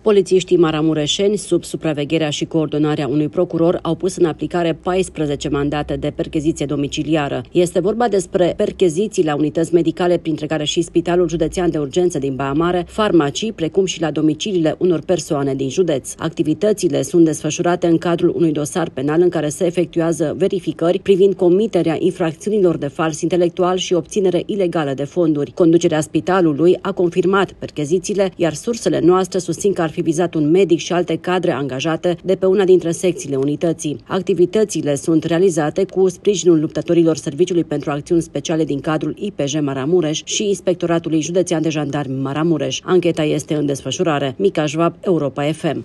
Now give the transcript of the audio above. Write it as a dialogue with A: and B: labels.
A: Polițiștii maramureșeni, sub supravegherea și coordonarea unui procuror, au pus în aplicare 14 mandate de percheziție domiciliară. Este vorba despre percheziții la unități medicale, printre care și Spitalul Județean de Urgență din Baia Mare, farmacii, precum și la domiciliile unor persoane din județ. Activitățile sunt desfășurate în cadrul unui dosar penal în care se efectuează verificări privind comiterea infracțiunilor de fals intelectual și obținere ilegală de fonduri. Conducerea spitalului a confirmat perchezițiile, iar sursele noastre susțin că ar fi vizat un medic și alte cadre angajate de pe una dintre secțiile unității. Activitățile sunt realizate cu sprijinul luptătorilor Serviciului pentru Acțiuni Speciale din cadrul IPJ Maramureș și Inspectoratului Județean de Jandarmi Maramureș. Ancheta este în desfășurare. Mica Schwab, Europa FM.